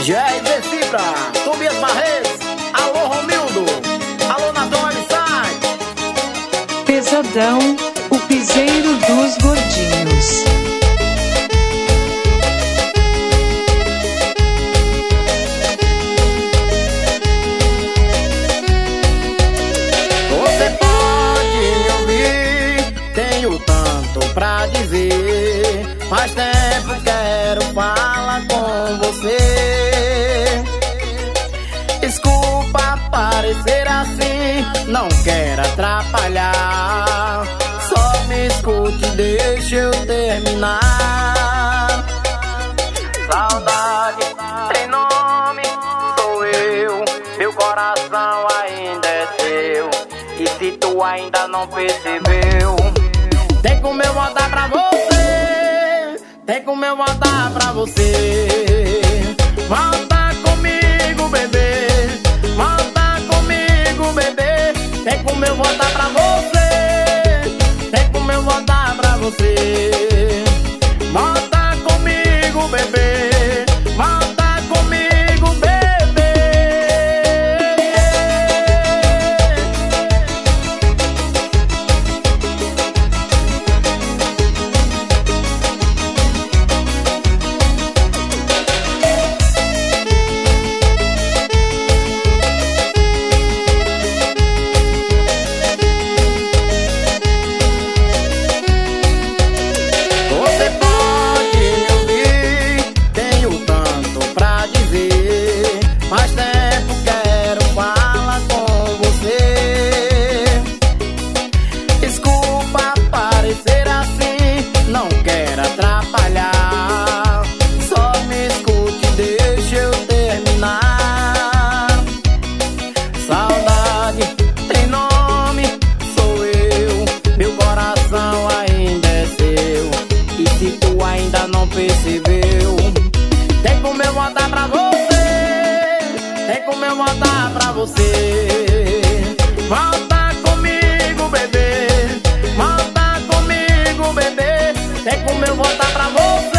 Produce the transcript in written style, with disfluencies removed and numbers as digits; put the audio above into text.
GRB Fibra, Tobias Barretos, alô Romildo, alô Natão Website. Pesadão, o piseiro dos gordinhos. Você pode me ouvir, tenho tanto pra dizer. Faz tempo quero falar com você. Desculpa parecer assim, não quero atrapalhar. Só me escute, deixa eu terminar. Saudade tem nome, sou eu. Meu coração ainda é seu. E se tu ainda não percebeu, tem como eu voltar pra você. Tem como eu voltar pra você. Volta comigo, bebê. Volta comigo, bebê. Tem como eu voltar pra você. Tem como eu voltar pra você. Volta comigo, bebê. Volta comigo, bebê. Você pode me ouvir, tenho tanto pra dizer. Faz tempo quero falar com você. Desculpa parecer assim, não quero atrapalhar. Só me escute, deixa eu terminar. Saudade tem nome, sou eu. Meu coração ainda é seu. E se tu ainda não percebeu, tem como eu voltar pra você. Tem como eu voltar pra você. Volta comigo, bebê. Volta comigo, bebê. Tem como eu voltar pra você.